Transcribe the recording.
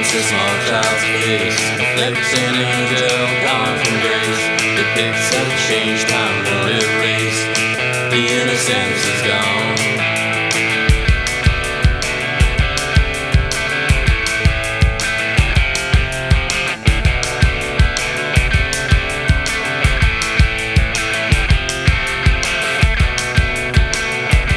paints a small child's face, reflects an angel gone from grace, depicts a changed time will erase. The innocence is gone.